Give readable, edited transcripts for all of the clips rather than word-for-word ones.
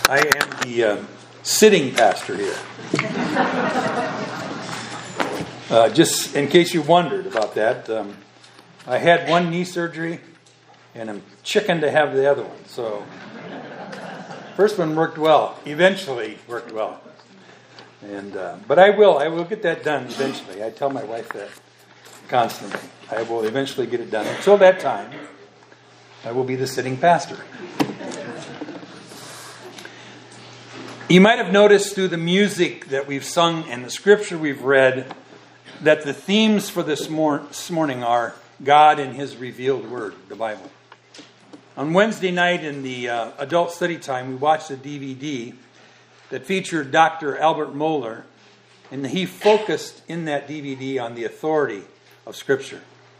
I am the sitting pastor here. Just in case you wondered about that, I had one knee surgery, and I'm chicken to have the other one. So, first one worked well. Eventually worked well. But I will get that done eventually. I tell my wife that constantly. I will eventually get it done. Until that time, I will be the sitting pastor. You might have noticed through the music that we've sung and the scripture we've read that the themes for this morning are God and His revealed Word, the Bible. On Wednesday night in the adult study time, we watched a DVD that featured Dr. Albert Mohler, and he focused in that DVD on the authority of Scripture.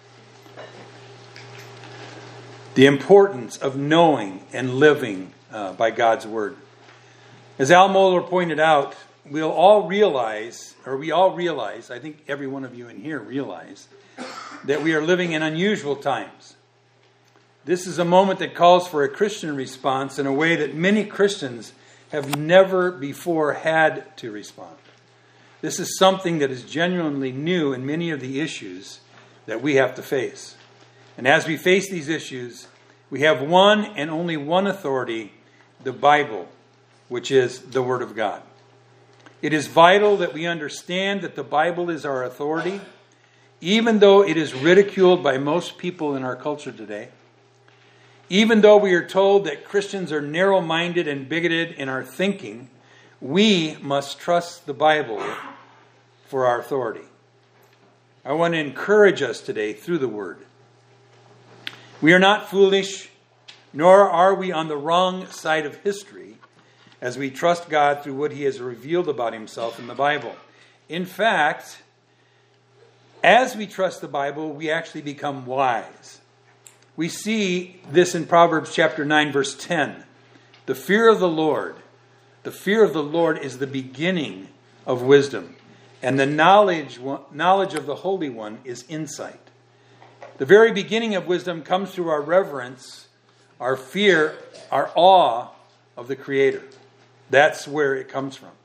The importance of knowing and living by God's Word. As Al Mohler pointed out, we all realize, I think every one of you in here realize, that we are living in unusual times. This is a moment that calls for a Christian response in a way that many Christians have never before had to respond. This is something that is genuinely new in many of the issues that we have to face. And as we face these issues, we have one and only one authority, the Bible, which is the Word of God. It is vital that we understand that the Bible is our authority, even though it is ridiculed by most people in our culture today. Even though we are told that Christians are narrow-minded and bigoted in our thinking, we must trust the Bible for our authority. I want to encourage us today through the Word. We are not foolish, nor are we on the wrong side of history, as we trust God through what He has revealed about Himself in the Bible. In fact, as we trust the Bible, we actually become wise. We see this in Proverbs chapter 9, verse 10. The fear of the Lord is the beginning of wisdom, and the knowledge of the Holy One is insight. The very beginning of wisdom comes through our reverence, our fear, our awe of the Creator. That's where it comes from.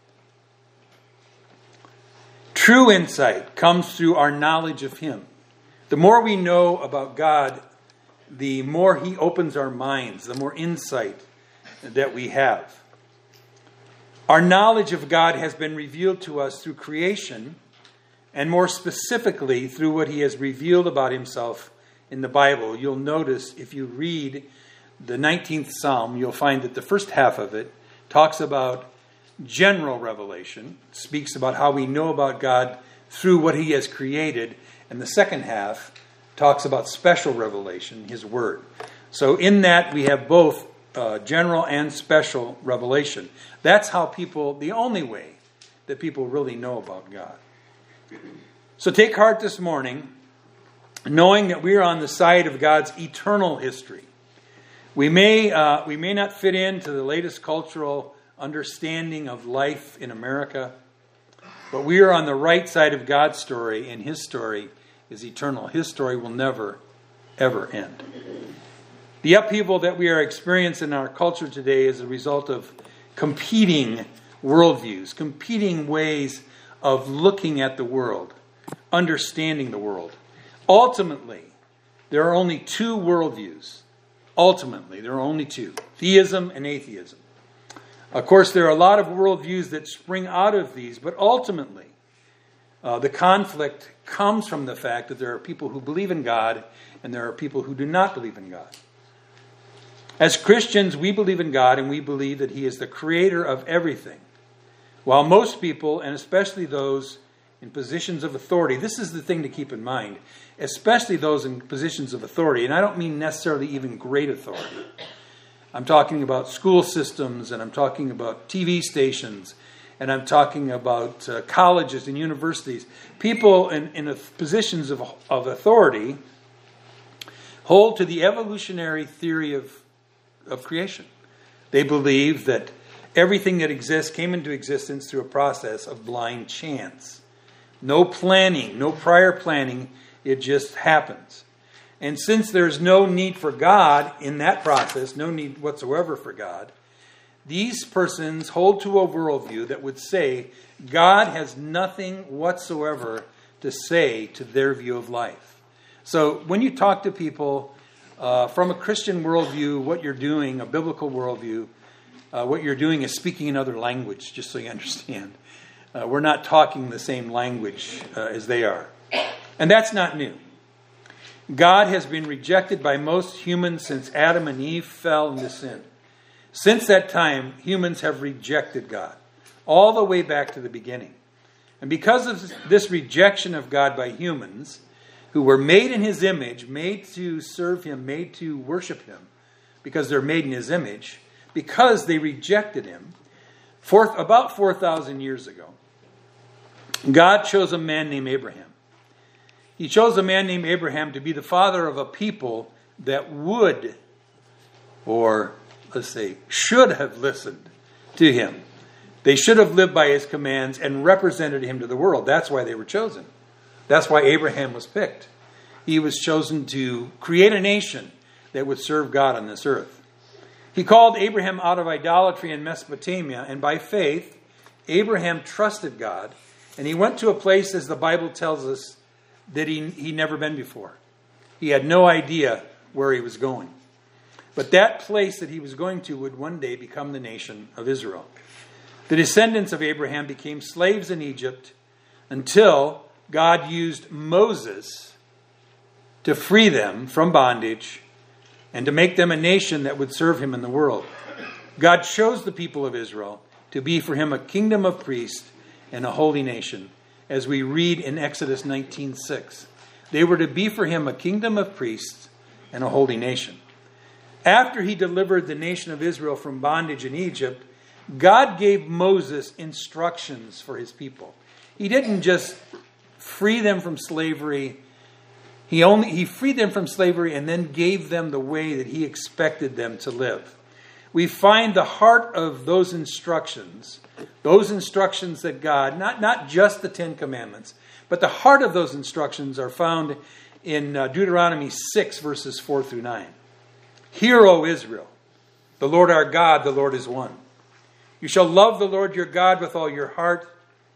True insight comes through our knowledge of Him. The more we know about God, the more He opens our minds, the more insight that we have. Our knowledge of God has been revealed to us through creation, and more specifically through what He has revealed about Himself in the Bible. You'll notice if you read the 19th Psalm, you'll find that the first half of it talks about general revelation, speaks about how we know about God through what He has created, and the second half talks about special revelation, His Word. So in that we have both general and special revelation. That's how the only way that people really know about God. So take heart this morning, knowing that we are on the side of God's eternal history. We may not fit into the latest cultural understanding of life in America, but we are on the right side of God's story, and His story is eternal. His story will never, ever end. The upheaval that we are experiencing in our culture today is a result of competing worldviews, competing ways of looking at the world, understanding the world. Ultimately, there are only two worldviews. Ultimately, there are only two: theism and atheism. Of course, there are a lot of worldviews that spring out of these, but ultimately, the conflict comes from the fact that there are people who believe in God and there are people who do not believe in God. As Christians, we believe in God and we believe that He is the creator of everything. While most people, and especially those in positions of authority, this is the thing to keep in mind, especially those in positions of authority, and I don't mean necessarily even great authority. I'm talking about school systems, and I'm talking about TV stations, and I'm talking about colleges and universities. People in positions of authority hold to the evolutionary theory of creation. They believe that everything that exists came into existence through a process of blind chance. No planning, no prior planning, it just happens. And since there's no need for God in that process, no need whatsoever for God, these persons hold to a worldview that would say God has nothing whatsoever to say to their view of life. So when you talk to people from a Christian worldview, what you're doing, a biblical worldview, what you're doing is speaking another language, just so you understand. We're not talking the same language as they are. And that's not new. God has been rejected by most humans since Adam and Eve fell into sin. Since that time, humans have rejected God, all the way back to the beginning. And because of this rejection of God by humans, who were made in His image, made to serve Him, made to worship Him, because they're made in His image, because they rejected Him, about 4,000 years ago, God chose a man named Abraham. He chose a man named Abraham to be the father of a people that would, or let's say, should have listened to Him. They should have lived by His commands and represented Him to the world. That's why they were chosen. That's why Abraham was picked. He was chosen to create a nation that would serve God on this earth. He called Abraham out of idolatry in Mesopotamia, and by faith, Abraham trusted God, and he went to a place, as the Bible tells us, that he'd never been before. He had no idea where he was going. But that place that he was going to would one day become the nation of Israel. The descendants of Abraham became slaves in Egypt until God used Moses to free them from bondage and to make them a nation that would serve Him in the world. God chose the people of Israel to be for Him a kingdom of priests and a holy nation, as we read in Exodus 19:6. They were to be for Him a kingdom of priests and a holy nation. After He delivered the nation of Israel from bondage in Egypt, God gave Moses instructions for His people. He didn't just free them from slavery. He freed them from slavery and then gave them the way that He expected them to live. We find the heart of those instructions that God, not just the Ten Commandments, but the heart of those instructions are found in Deuteronomy 6, verses 4 through 9. Hear, O Israel, the Lord our God, the Lord is one. You shall love the Lord your God with all your heart,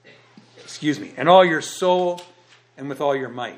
and all your soul, and with all your might.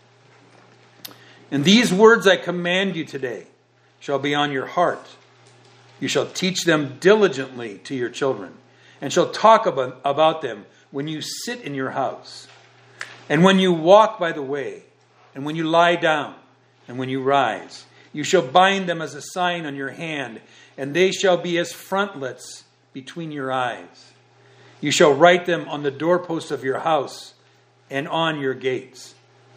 And these words I command you today shall be on your heart. You shall teach them diligently to your children, and shall talk about them when you sit in your house, and when you walk by the way, and when you lie down, and when you rise. You shall bind them as a sign on your hand, and they shall be as frontlets between your eyes. You shall write them on the doorposts of your house and on your gates.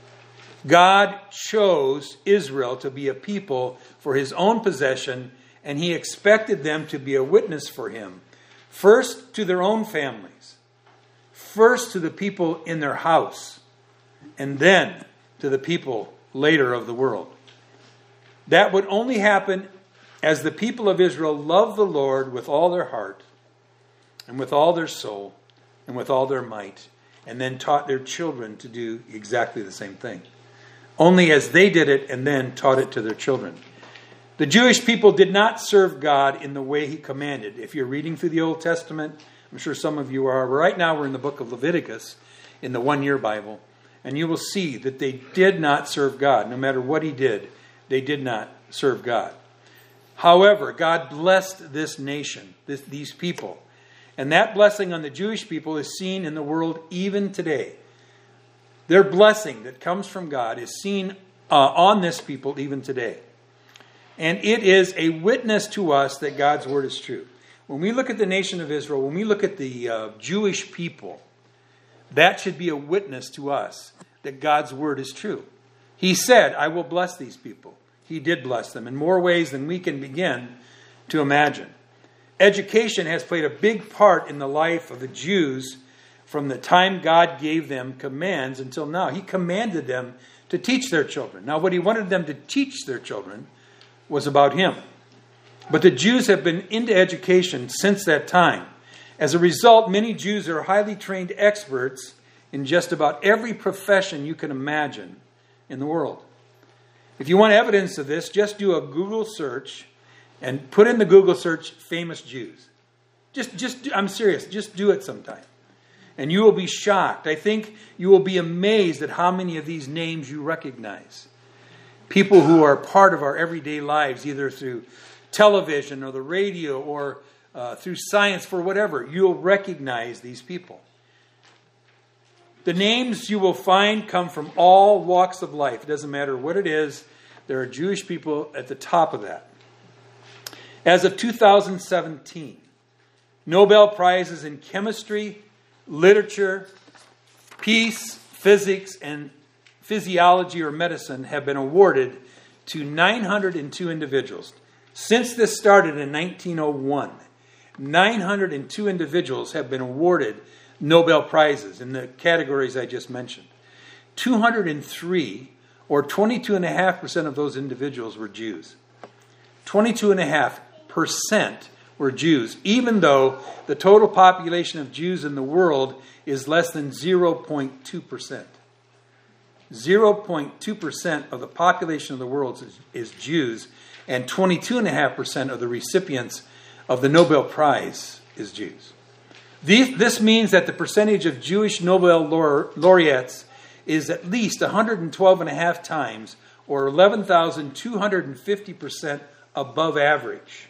God chose Israel to be a people for His own possession, and He expected them to be a witness for Him. First to their own families, first to the people in their house, and then to the people later of the world. That would only happen as the people of Israel loved the Lord with all their heart, and with all their soul, and with all their might, and then taught their children to do exactly the same thing. Only as they did it and then taught it to their children. The Jewish people did not serve God in the way He commanded. If you're reading through the Old Testament, I'm sure some of you are. Right now we're in the book of Leviticus in the 1-year Bible. And you will see that they did not serve God. No matter what He did, they did not serve God. However, God blessed this nation, these people. And that blessing on the Jewish people is seen in the world even today. Their blessing that comes from God is seen on this people even today. And it is a witness to us that God's word is true. When we look at the nation of Israel, when we look at the Jewish people, that should be a witness to us that God's word is true. He said, I will bless these people. He did bless them in more ways than we can begin to imagine. Education has played a big part in the life of the Jews from the time God gave them commands until now. He commanded them to teach their children. Now, what He wanted them to teach their children was about Him. But the Jews have been into education since that time. As a result, many Jews are highly trained experts in just about every profession you can imagine in the world. If you want evidence of this, just do a Google search and put in the Google search famous Jews. I'm serious. Just do it sometime. And you will be shocked. I think you will be amazed at how many of these names you recognize. People who are part of our everyday lives, either through television or the radio or through science, for whatever. You'll recognize these people. The names you will find come from all walks of life. It doesn't matter what it is. There are Jewish people at the top of that. As of 2017, Nobel Prizes in chemistry, literature, peace, physics, and physiology or medicine have been awarded to 902 individuals. Since this started in 1901, 902 individuals have been awarded Nobel Prizes in the categories I just mentioned. 203, or 22.5% of those individuals were Jews. 22.5% were Jews, even though the total population of Jews in the world is less than 0.2%. 0.2% of the population of the world is Jews, and 22.5% of the recipients of the Nobel Prize is Jews. This means that the percentage of Jewish Nobel laureates is at least 112.5 times, or 11,250% above average.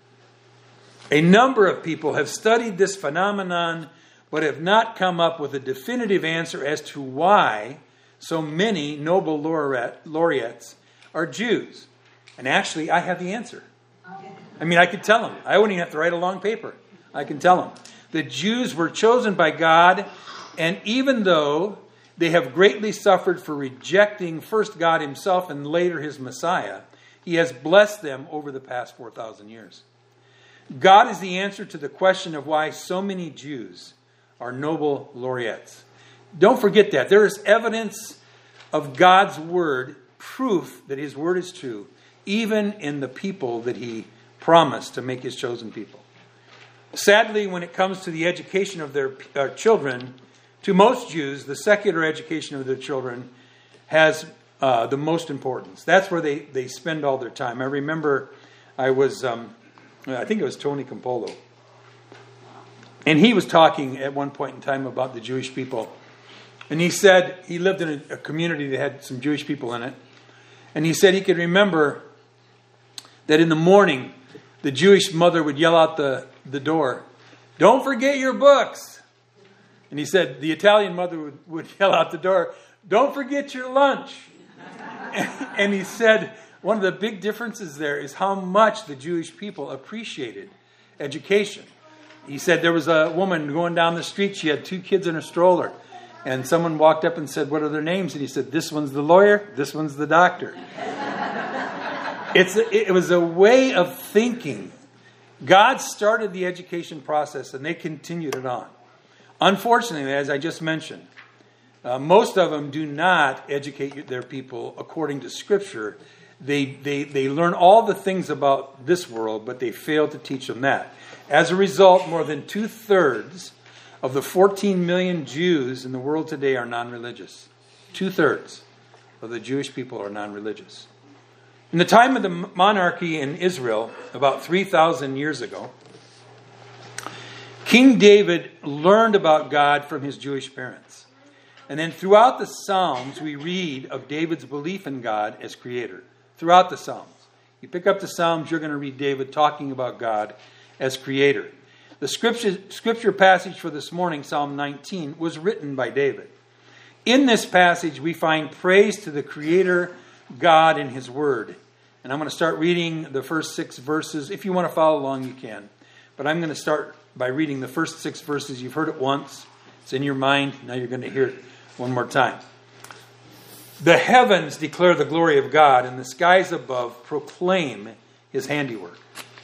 A number of people have studied this phenomenon, but have not come up with a definitive answer as to why so many Nobel laureates are Jews. And actually, I have the answer. I mean, I could tell them. I wouldn't even have to write a long paper. I can tell them. The Jews were chosen by God, and even though they have greatly suffered for rejecting first God himself and later his Messiah, he has blessed them over the past 4,000 years. God is the answer to the question of why so many Jews are Nobel laureates. Don't forget that. There is evidence of God's word, proof that his word is true, even in the people that he promised to make his chosen people. Sadly, when it comes to the education of their children, to most Jews, the secular education of their children has the most importance. That's where they spend all their time. I remember I think it was Tony Campolo, and he was talking at one point in time about the Jewish people. And he said he lived in a community that had some Jewish people in it. And he said he could remember that in the morning, the Jewish mother would yell out the door, "Don't forget your books." And he said the Italian mother would yell out the door, "Don't forget your lunch." And he said one of the big differences there is how much the Jewish people appreciated education. He said there was a woman going down the street. She had 2 kids in a stroller. And someone walked up and said, "What are their names?" And he said, "This one's the lawyer, this one's the doctor." It was a way of thinking. God started the education process, and they continued it on. Unfortunately, as I just mentioned, most of them do not educate their people according to Scripture. They learn all the things about this world, but they fail to teach them that. As a result, more than 2/3 of the 14 million Jews in the world today are non-religious. 2/3 of the Jewish people are non-religious. In the time of the monarchy in Israel, about 3,000 years ago, King David learned about God from his Jewish parents. And then throughout the Psalms, we read of David's belief in God as creator. Throughout the Psalms. You pick up the Psalms, you're going to read David talking about God as creator. The scripture passage for this morning, Psalm 19, was written by David. In this passage, we find praise to the Creator God in His Word. And I'm going to start reading the first 6 verses. If you want to follow along, you can. But I'm going to start by reading the first 6 verses. You've heard it once. It's in your mind. Now you're going to hear it one more time. The heavens declare the glory of God, and the skies above proclaim His handiwork.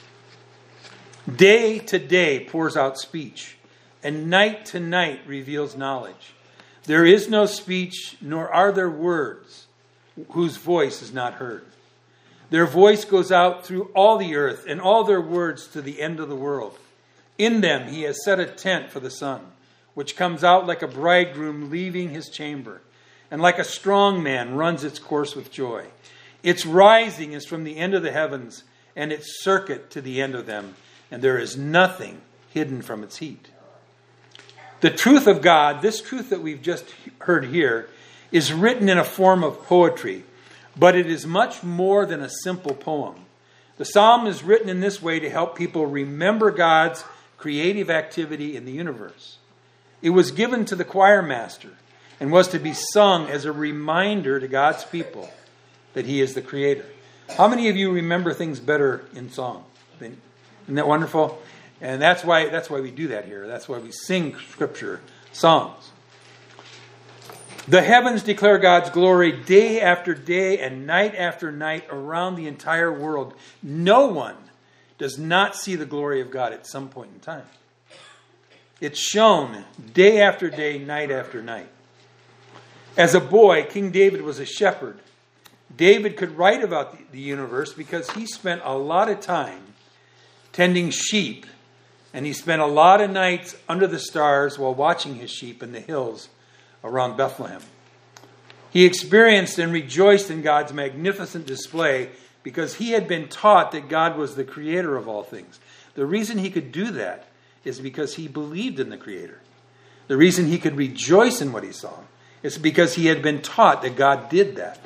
Day to day pours out speech, and night to night reveals knowledge. There is no speech, nor are there words, whose voice is not heard. Their voice goes out through all the earth, and all their words to the end of the world. In them he has set a tent for the sun, which comes out like a bridegroom leaving his chamber, and like a strong man runs its course with joy. Its rising is from the end of the heavens, and its circuit to the end of them. And there is nothing hidden from its heat. The truth of God, this truth that we've just heard here, is written in a form of poetry, but it is much more than a simple poem. The psalm is written in this way to help people remember God's creative activity in the universe. It was given to the choir master and was to be sung as a reminder to God's people that He is the Creator. How many of you remember things better in song? Isn't that wonderful? And that's why we do that here. That's why we sing Scripture songs. The heavens declare God's glory day after day and night after night around the entire world. No one does not see the glory of God at some point in time. It's shown day after day, night after night. As a boy, King David was a shepherd. David could write about the universe because he spent a lot of time tending sheep, and he spent a lot of nights under the stars while watching his sheep in the hills around Bethlehem. He experienced and rejoiced in God's magnificent display because he had been taught that God was the creator of all things. The reason he could do that is because he believed in the Creator. The reason he could rejoice in what he saw is because he had been taught that God did that.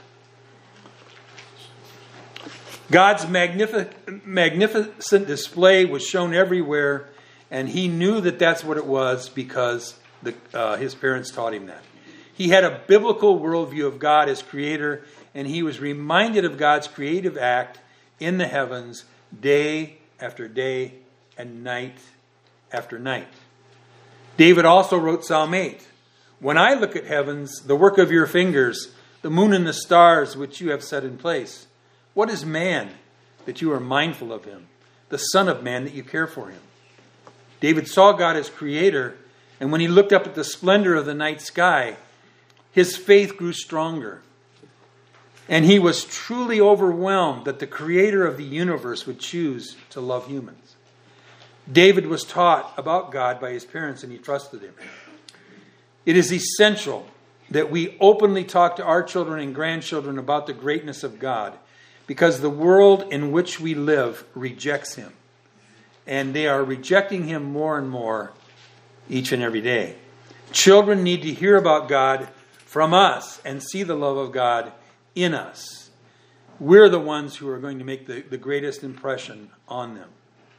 God's magnificent display was shown everywhere, and he knew that that's what it was because his parents taught him that. He had a biblical worldview of God as Creator, and he was reminded of God's creative act in the heavens day after day and night after night. David also wrote Psalm 8. When I look at heavens, the work of your fingers, the moon and the stars which you have set in place, what is man that you are mindful of him? The Son of Man that you care for him. David saw God as Creator, and when he looked up at the splendor of the night sky, his faith grew stronger. And he was truly overwhelmed that the Creator of the universe would choose to love humans. David was taught about God by his parents, and he trusted him. It is essential that we openly talk to our children and grandchildren about the greatness of God, because the world in which we live rejects him. And they are rejecting him more and more each and every day. Children need to hear about God from us and see the love of God in us. We're the ones who are going to make the greatest impression on them.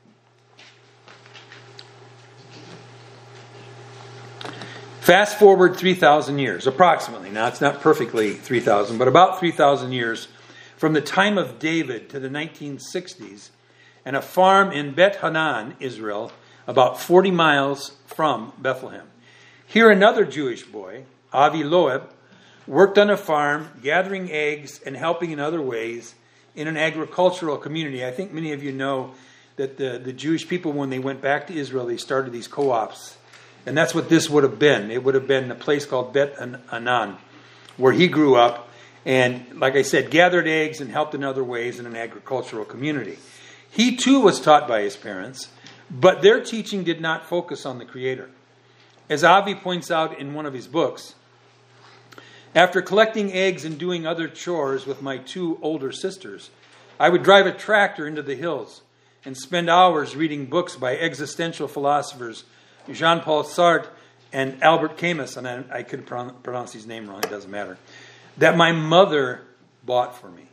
Fast forward 3,000 years, approximately. Now, it's not perfectly 3,000, but about 3,000 years from the time of David to the 1960s, and a farm in Bet Hanan, Israel, about 40 miles from Bethlehem. Here, another Jewish boy, Avi Loeb, worked on a farm, gathering eggs and helping in other ways in an agricultural community. I think many of you know that the Jewish people, when they went back to Israel, they started these co-ops. And that's what this would have been. It would have been a place called Bet Hanan, where he grew up and, like I said, gathered eggs and helped in other ways in an agricultural community. He too was taught by his parents, but their teaching did not focus on the Creator. As Avi points out in one of his books, after collecting eggs and doing other chores with my two older sisters, I would drive a tractor into the hills and spend hours reading books by existential philosophers Jean-Paul Sartre and Albert Camus, and I could pronounce his name wrong, it doesn't matter, that my mother bought for me.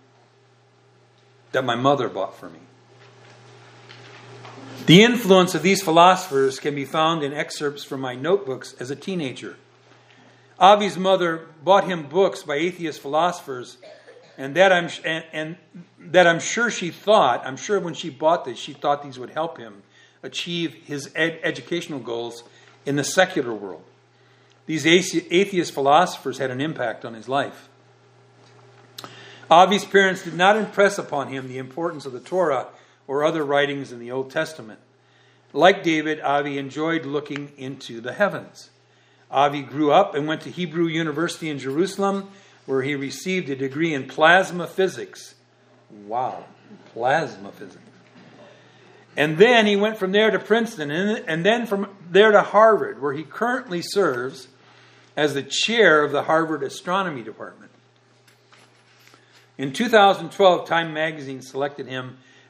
The influence of these philosophers can be found in excerpts from my notebooks as a teenager. Avi's mother bought him books by atheist philosophers, and that I'm sure she thought, I'm sure when she bought this, she thought these would help him achieve his educational goals in the secular world. These atheist philosophers had an impact on his life. Avi's parents did not impress upon him the importance of the Torah or other writings in the Old Testament. Like David, Avi enjoyed looking into the heavens. Avi grew up and went to Hebrew University in Jerusalem, where he received a degree in plasma physics. Wow, plasma physics. And then he went from there to Princeton, and then from there to Harvard, where he currently serves as the chair of the Harvard Astronomy Department. In 2012, Time magazine selected him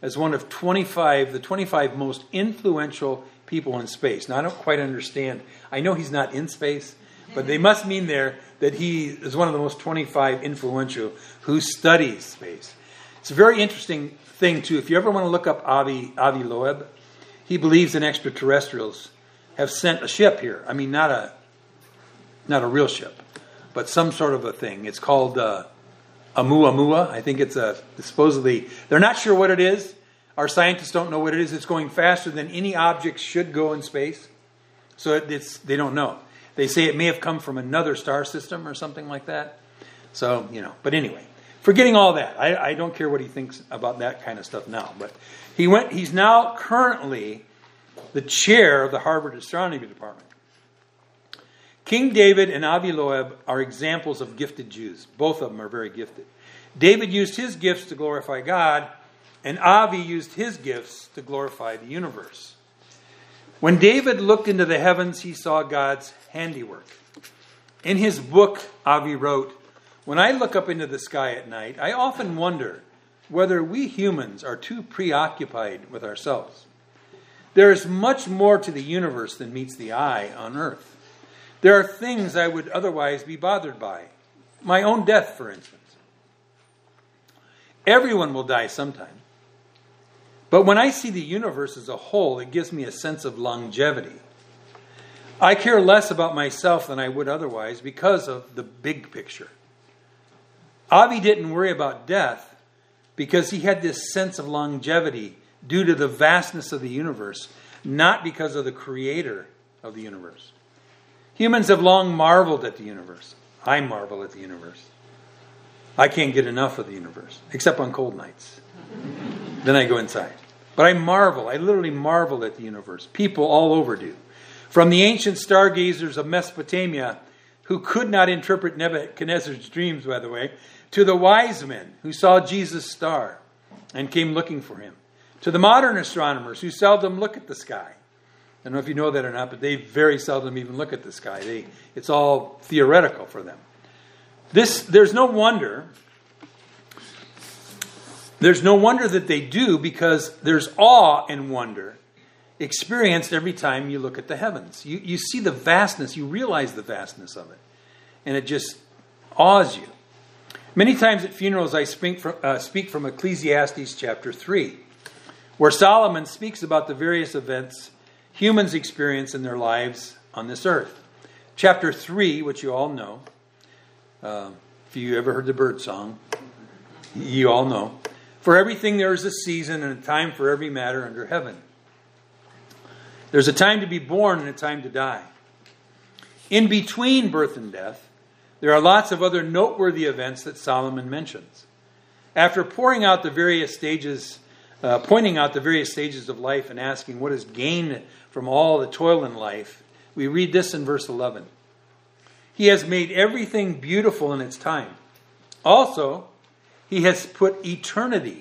as one of the 25 most influential people in space. Now, I don't quite understand. I know he's not in space, but they must mean there that he is one of the most 25 influential who studies space. It's a very interesting thing, too. If you ever want to look up Avi Loeb, he believes in extraterrestrials have sent a ship here. I mean, not a real ship, but some sort of a thing. It's called Oumuamua. I think it's supposedly, they're not sure what it is. Our scientists don't know what it is. It's going faster than any object should go in space. So they don't know. They say it may have come from another star system or something like that. So, but anyway, forgetting all that, I don't care what he thinks about that kind of stuff now. But he's now currently the chair of the Harvard Astronomy Department. King David and Avi Loeb are examples of gifted Jews. Both of them are very gifted. David used his gifts to glorify God, and Avi used his gifts to glorify the universe. When David looked into the heavens, he saw God's handiwork. In his book, Avi wrote, "When I look up into the sky at night, I often wonder whether we humans are too preoccupied with ourselves. There is much more to the universe than meets the eye on earth. There are things I would otherwise be bothered by. My own death, for instance. Everyone will die sometime. But when I see the universe as a whole, it gives me a sense of longevity. I care less about myself than I would otherwise because of the big picture." Avi didn't worry about death because he had this sense of longevity due to the vastness of the universe, not because of the creator of the universe. Humans have long marveled at the universe. I marvel at the universe. I can't get enough of the universe, except on cold nights. Then I go inside. But I literally marvel at the universe. People all over do. From the ancient stargazers of Mesopotamia, who could not interpret Nebuchadnezzar's dreams, by the way, to the wise men who saw Jesus' star and came looking for him, to the modern astronomers who seldom look at the sky. I don't know if you know that or not, but they very seldom even look at the sky. It's all theoretical for them. There's no wonder that they do, because there's awe and wonder experienced every time you look at the heavens. You see the vastness, you realize the vastness of it, and it just awes you. Many times at funerals I speak from Ecclesiastes chapter 3, where Solomon speaks about the various events humans experience in their lives on this earth. Chapter 3, which you all know, if you ever heard the bird song, you all know. "For everything there is a season and a time for every matter under heaven. There's a time to be born and a time to die. In between birth and death, there are lots of other noteworthy events that Solomon mentions. After pointing out the various stages of life and asking what is gained from all the toil in life, we read this in verse 11. He has made everything beautiful in its time. Also, he has put eternity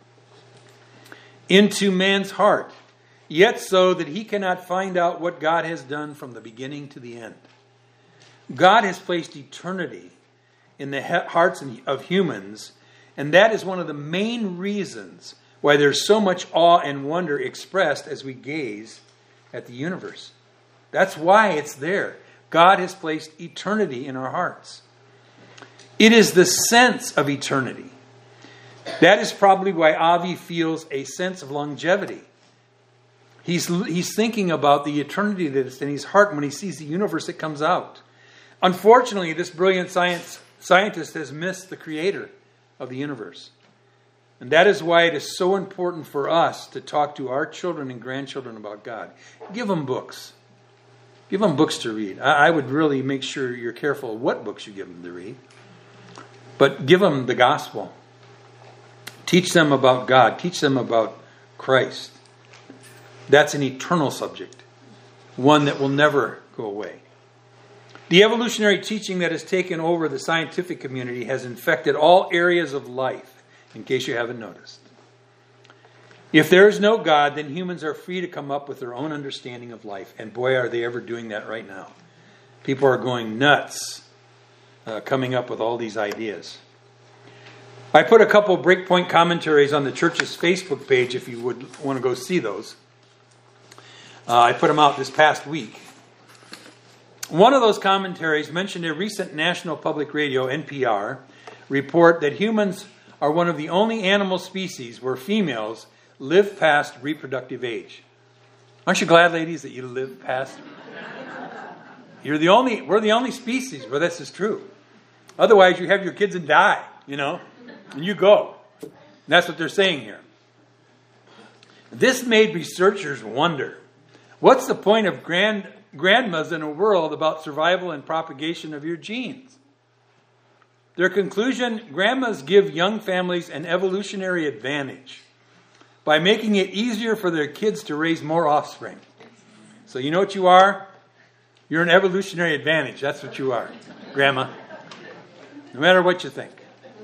into man's heart, yet so that he cannot find out what God has done from the beginning to the end." God has placed eternity in the hearts of humans, and that is one of the main reasons why there's so much awe and wonder expressed as we gaze at the universe. That's why it's there. God has placed eternity in our hearts. It is the sense of eternity. That is probably why Avi feels a sense of longevity. He's thinking about the eternity that is in his heart when he sees the universe that comes out. Unfortunately, this brilliant scientist has missed the creator of the universe. And that is why it is so important for us to talk to our children and grandchildren about God. Give them books. Give them books to read. I would really make sure you're careful of what books you give them to read. But give them the gospel. Teach them about God. Teach them about Christ. That's an eternal subject. One that will never go away. The evolutionary teaching that has taken over the scientific community has infected all areas of life, in case you haven't noticed. If there is no God, then humans are free to come up with their own understanding of life. And boy, are they ever doing that right now. People are going nuts coming up with all these ideas. I put a couple Breakpoint commentaries on the church's Facebook page if you would want to go see those. I put them out this past week. One of those commentaries mentioned a recent National Public Radio, NPR, report that humans are one of the only animal species where females live past reproductive age. Aren't you glad, ladies, that you live past? We're the only species where this is true. Otherwise, you have your kids and die, and you go. And that's what they're saying here. This made researchers wonder, what's the point of grandmas in a world about survival and propagation of your genes? Their conclusion, grandmas give young families an evolutionary advantage by making it easier for their kids to raise more offspring. So you know what you are? You're an evolutionary advantage. That's what you are, Grandma. No matter what you think.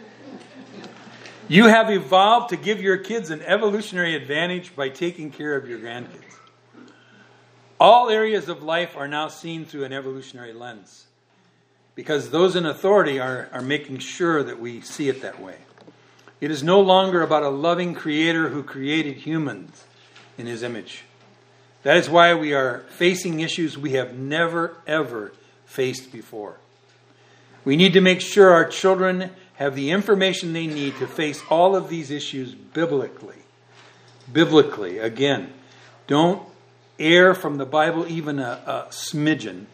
You have evolved to give your kids an evolutionary advantage by taking care of your grandkids. All areas of life are now seen through an evolutionary lens, because those in authority are making sure that we see it that way. It is no longer about a loving creator who created humans in his image. That is why we are facing issues we have never, ever faced before. We need to make sure our children have the information they need to face all of these issues biblically. Biblically, again, don't err from the Bible even a smidgen.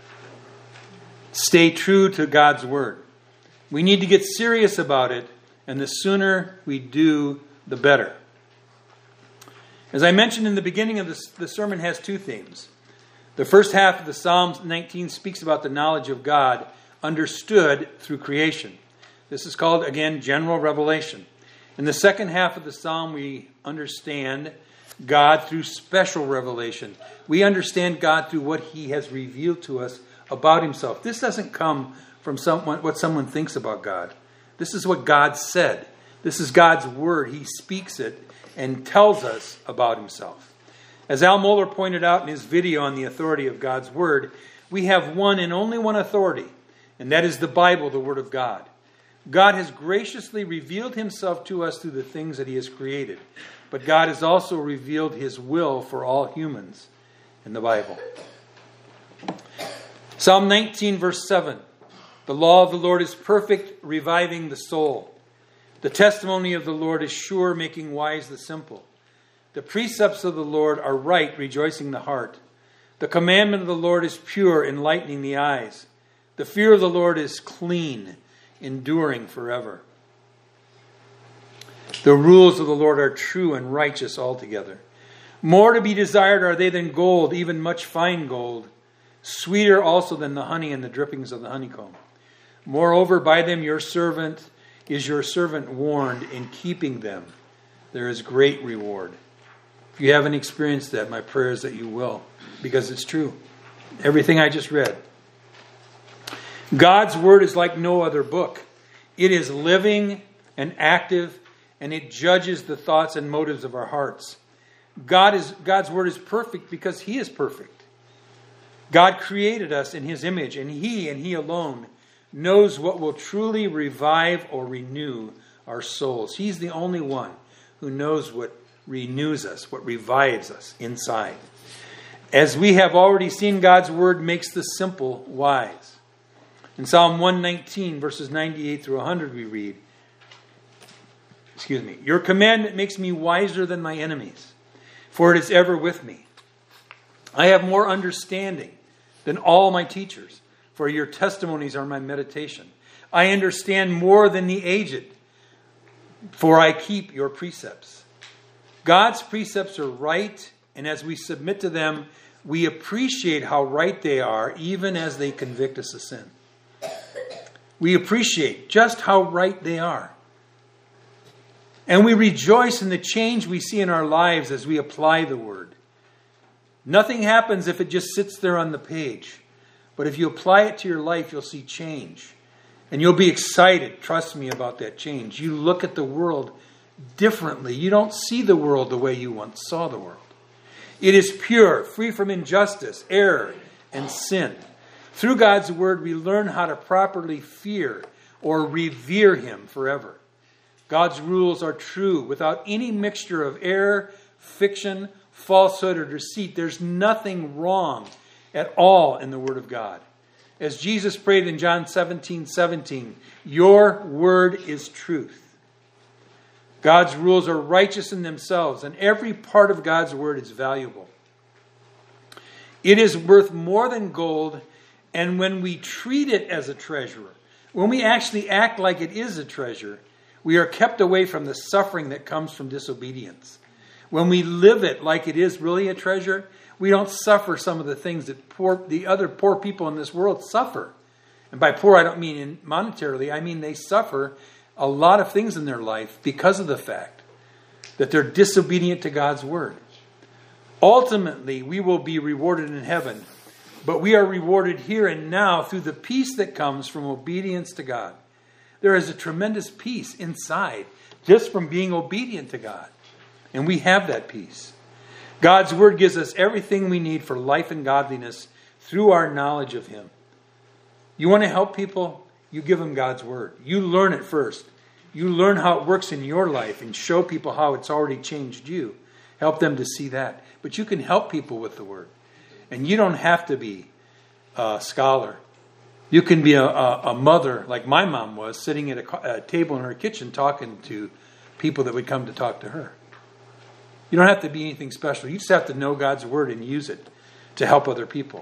Stay true to God's Word. We need to get serious about it, and the sooner we do, the better. As I mentioned in the beginning of the sermon has two themes. The first half of the Psalm 19 speaks about the knowledge of God understood through creation. This is called, again, general revelation. In the second half of the psalm, we understand God through special revelation. We understand God through what He has revealed to us about Himself. This doesn't come from what someone thinks about God. This is what God said. This is God's Word. He speaks it and tells us about Himself. As Al Mohler pointed out in his video on the authority of God's Word, we have one and only one authority, and that is the Bible, the Word of God. God has graciously revealed Himself to us through the things that He has created. But God has also revealed His will for all humans in the Bible. Psalm 19, verse 7. The law of the Lord is perfect, reviving the soul. The testimony of the Lord is sure, making wise the simple. The precepts of the Lord are right, rejoicing the heart. The commandment of the Lord is pure, enlightening the eyes. The fear of the Lord is clean, enduring forever. The rules of the Lord are true and righteous altogether. More to be desired are they than gold, even much fine gold. Sweeter also than the honey and the drippings of the honeycomb. Moreover, by them your servant warned. In keeping them, there is great reward. If you haven't experienced that, my prayer is that you will, because it's true. Everything I just read. God's Word is like no other book. It is living and active, and it judges the thoughts and motives of our hearts. God's Word is perfect because He is perfect. God created us in His image, and He alone knows what will truly revive or renew our souls. He's the only one who knows what renews us, what revives us inside. As we have already seen, God's Word makes the simple wise. In Psalm 119, verses 98 through 100, we read, Your commandment makes me wiser than my enemies, for it is ever with me. I have more understanding than all my teachers, for your testimonies are my meditation. I understand more than the aged, for I keep your precepts. God's precepts are right, and as we submit to them, we appreciate how right they are, even as they convict us of sin. We appreciate just how right they are. And we rejoice in the change we see in our lives as we apply the Word. Nothing happens if it just sits there on the page. But if you apply it to your life, you'll see change. And you'll be excited, trust me, about that change. You look at the world differently. You don't see the world the way you once saw the world. It is pure, free from injustice, error, and sin. Through God's Word, we learn how to properly fear or revere Him forever. God's rules are true, without any mixture of error, fiction, falsehood, or deceit. There's nothing wrong at all in the Word of God. As Jesus prayed in John 17:17, your word is truth. God's rules are righteous in themselves, and every part of God's word is valuable. It is worth more than gold, and when we treat it as a treasure, when we actually act like it is a treasure, we are kept away from the suffering that comes from disobedience. When we live it like it is really a treasure, we don't suffer some of the things that the other poor people in this world suffer. And by poor, I don't mean monetarily. I mean they suffer a lot of things in their life because of the fact that they're disobedient to God's word. Ultimately, we will be rewarded in heaven, but we are rewarded here and now through the peace that comes from obedience to God. There is a tremendous peace inside just from being obedient to God. And we have that peace. God's word gives us everything we need for life and godliness through our knowledge of Him. You want to help people? You give them God's word. You learn it first. You learn how it works in your life and show people how it's already changed you. Help them to see that. But you can help people with the word. And you don't have to be a scholar. You can be a mother, like my mom was, sitting at a table in her kitchen talking to people that would come to talk to her. You don't have to be anything special. You just have to know God's word and use it to help other people.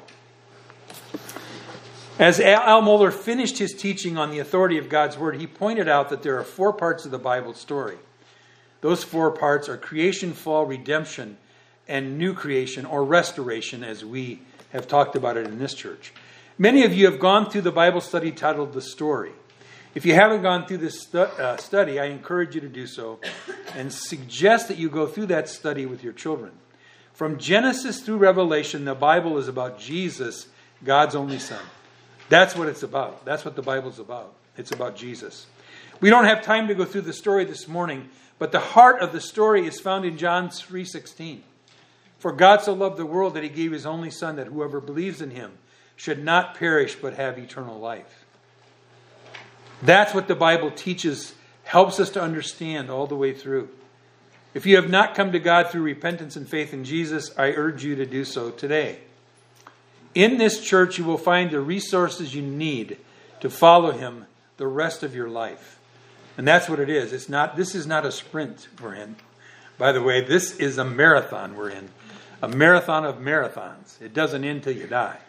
As Al Mohler finished his teaching on the authority of God's word, he pointed out that there are 4 parts of the Bible story. Those 4 parts are creation, fall, redemption, and new creation or restoration, as we have talked about it in this church. Many of you have gone through the Bible study titled The Story. If you haven't gone through this study, I encourage you to do so and suggest that you go through that study with your children. From Genesis through Revelation, the Bible is about Jesus, God's only Son. That's what it's about. That's what the Bible's about. It's about Jesus. We don't have time to go through the story this morning, but the heart of the story is found in John 3:16. For God so loved the world that He gave His only Son, that whoever believes in Him should not perish but have eternal life. That's what the Bible teaches, helps us to understand all the way through. If you have not come to God through repentance and faith in Jesus, I urge you to do so today. In this church, you will find the resources you need to follow Him the rest of your life. And that's what it is. This is not a sprint we're in. By the way, this is a marathon we're in. A marathon of marathons. It doesn't end till you die.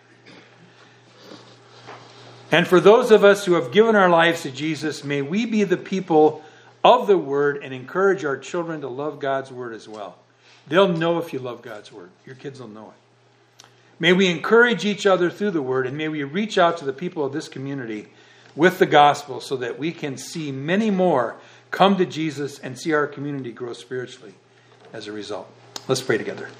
And for those of us who have given our lives to Jesus, may we be the people of the Word and encourage our children to love God's Word as well. They'll know if you love God's Word. Your kids will know it. May we encourage each other through the Word, and may we reach out to the people of this community with the gospel so that we can see many more come to Jesus and see our community grow spiritually as a result. Let's pray together.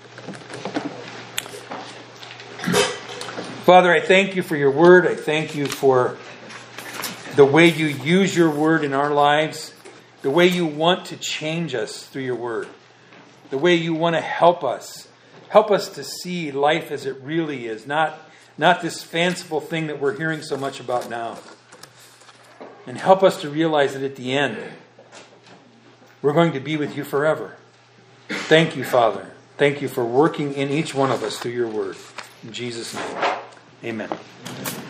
Father, I thank you for your word. I thank you for the way you use your word in our lives, the way you want to change us through your word, the way you want to help us to see life as it really is, not this fanciful thing that we're hearing so much about now. And help us to realize that at the end, we're going to be with you forever. Thank you, Father. Thank you for working in each one of us through your word. In Jesus' name. Amen.